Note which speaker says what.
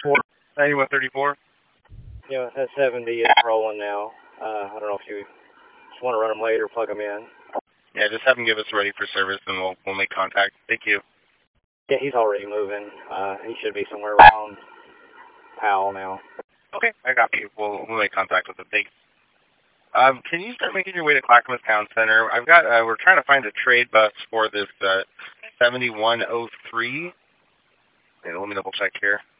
Speaker 1: 9134.
Speaker 2: Yeah, that 70 is rolling now. I don't know if you just want to run them later, plug them in.
Speaker 1: Yeah, just have him give us ready for service, and we'll make contact. Thank you.
Speaker 2: Yeah, he's already moving. He should be somewhere around Powell now.
Speaker 1: Okay, I got you. We'll make contact with him. Thanks. Can you start making your way to Clackamas Town Center? We're trying to find a trade bus for this 7103. Let me double check here.